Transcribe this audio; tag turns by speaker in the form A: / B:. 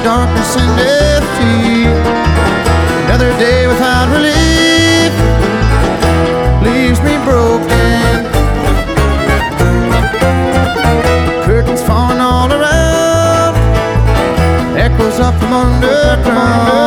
A: darkness and defeat. Another day without relief leaves me broken. Curtains falling all around, echoes up from underground.